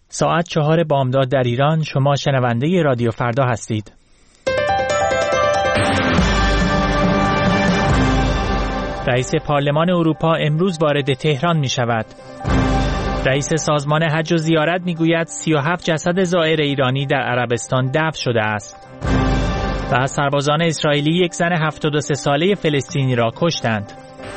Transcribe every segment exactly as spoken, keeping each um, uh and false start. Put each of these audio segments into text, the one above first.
ساعت چهار بامداد در ایران. شما شنونده رادیو فردا هستید. رئیس پارلمان اروپا امروز وارد تهران می شود. رئیس سازمان حج و زیارت می گوید سی و هفت جسد زائر ایرانی در عربستان دفن شده است. و سربازان اسرائیلی یک زن هفتاد و سه ساله فلسطینی را کشتند.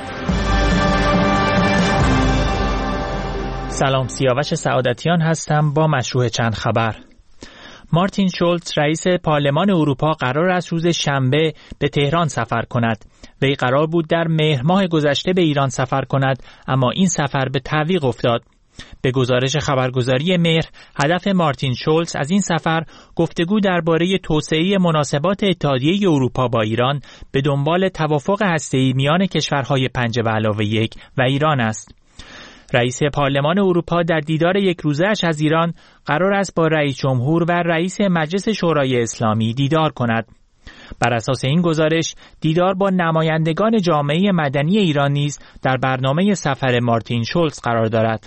سلام، سیاوش سعادتیان هستم با مشروع چند خبر. مارتین شولتز رئیس پارلمان اروپا قرار است روز شنبه به تهران سفر کند. وی قرار بود در مهر ماه گذشته به ایران سفر کند، اما این سفر به تعویق افتاد. به گزارش خبرگزاری مهر، هدف مارتین شولتز از این سفر گفتگو درباره توسعه مناسبات اتحادیه اروپا با ایران به دنبال توافق هسته‌ای میان کشورهای پنج به علاوه یک و ایران است. رئیس پارلمان اروپا در دیدار یک روزه‌اش از ایران قرار است با رئیس جمهور و رئیس مجلس شورای اسلامی دیدار کند. بر اساس این گزارش، دیدار با نمایندگان جامعه مدنی ایران نیز در برنامه سفر مارتین شولتز قرار دارد.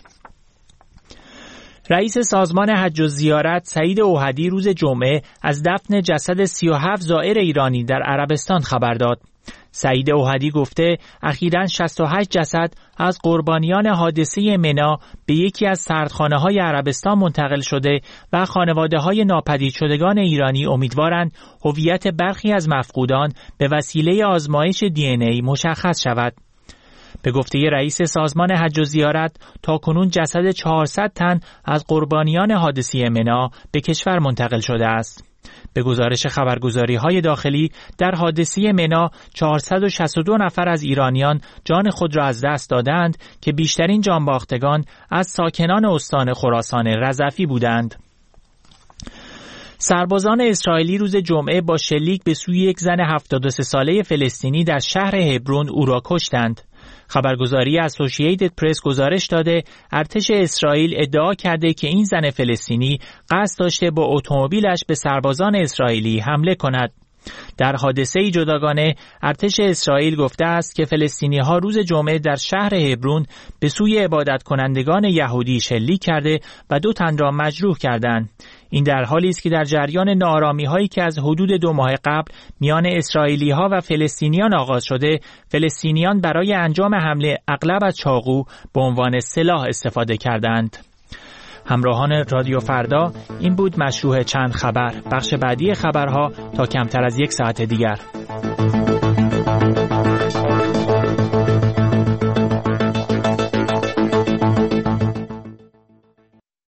رئیس سازمان حج و زیارت سعید اوحدی روز جمعه از دفن جسد سی و هفت زائر ایرانی در عربستان خبر داد. سعید اوحدی گفته اخیراً شصت و هشت جسد از قربانیان حادثه منی به یکی از سردخانه‌های عربستان منتقل شده و خانواده‌های ناپدید شدگان ایرانی امیدوارند هویت برخی از مفقودان به وسیله آزمایش دی ان ای مشخص شود. به گفته رئیس سازمان حج و زیارت، تاکنون جسد چهارصد تن از قربانیان حادثه منی به کشور منتقل شده است. به گزارش خبرگزاری‌های داخلی، در حادثه منی چهارصد و شصت و دو نفر از ایرانیان جان خود را از دست دادند که بیشترین جانباختگان از ساکنان استان خراسان رضفی بودند. سربازان اسرائیلی روز جمعه با شلیک به سوی یک زن هفتاد و سه ساله فلسطینی در شهر هبرون او را کشتند. خبرگزاری اسوسییتد پرس گزارش داده ارتش اسرائیل ادعا کرده که این زن فلسطینی قصد داشته با اتومبیلش به سربازان اسرائیلی حمله کند. در حادثه جداگانه ارتش اسرائیل گفته است که فلسطینی‌ها روز جمعه در شهر هبرون به سوی عبادت کنندگان یهودی شلیک کرده و دو تن را مجروح کردند. این در حالی است که در جریان ناآرامی‌هایی که از حدود دو ماه قبل میان اسرائیلی‌ها و فلسطینیان آغاز شده، فلسطینیان برای انجام حمله اغلب از چاقو به عنوان سلاح استفاده کردند. همراهان رادیو فردا، این بود مشروع چند خبر. بخش بعدی خبرها تا کمتر از یک ساعت دیگر.